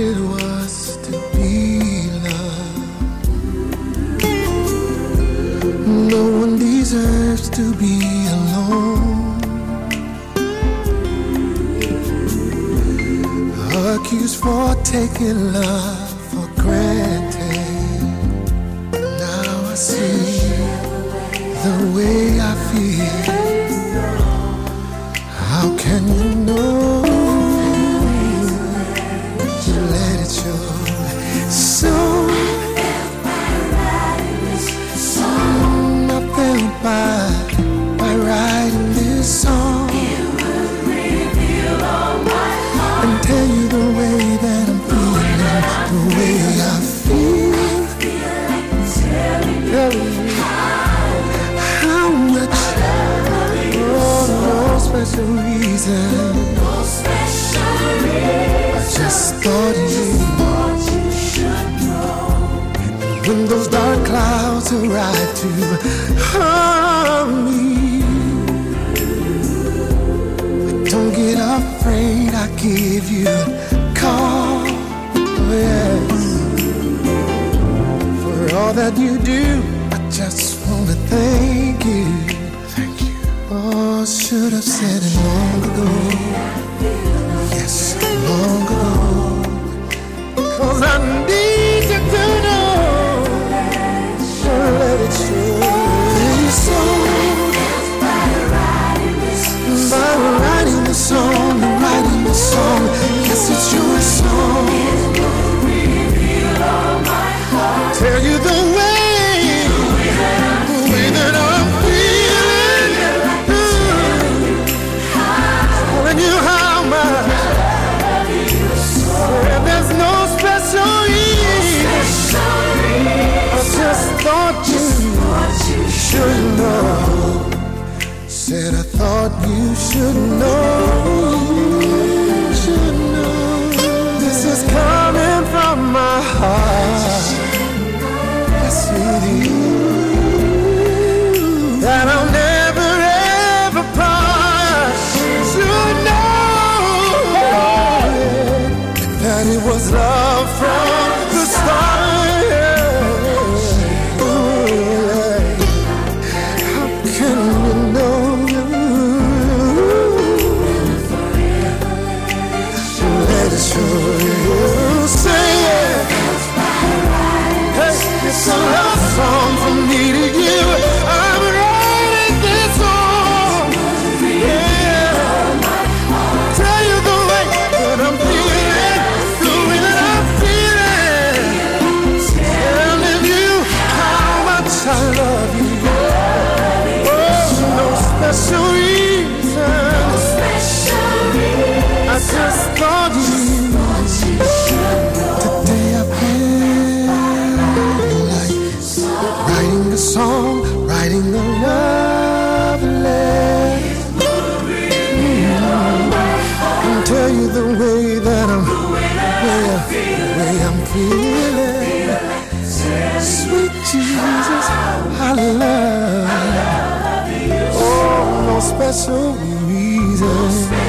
it was to be loved. No one deserves to be alone, accused for taking love for granted. Now I see the way I feel. How can you know? You let it show. So I felt by writing this song. It would reveal all my heart and tell you the way that I'm feeling, the way I feel. I feel like telling you how much. Oh, no special reason. No special reason. I just thought you should know. When those dark clouds arrive to harm me, don't get afraid, I give you a call. Oh, yes. For all that you do, I just want to thank you. Thank you. Oh, should have said it long ago. Yes, long ago. 'Cause I need you to know. Let it show. So by writing the song, writing the song. Yes, it's your song. It will reveal all my heart. Tell you the way that I'm feeling. Telling you how much I love you so. And there's no special reason. I just thought you should know. Said I thought you should know. Should know. This is coming from my heart. Yes, it is. That I'll never ever part. Should know that it was love from the start. It's a love song from me to you. I'm writing this song. Yeah. Tell you the way that I'm feeling, the way that I'm feeling. Telling you how much I love you. Oh, no special reason. I just thought you should know. Today I writing a song, writing a love letter. And tell you the way that I'm feeling. Sweet Jesus, I love you. Oh, no special reason.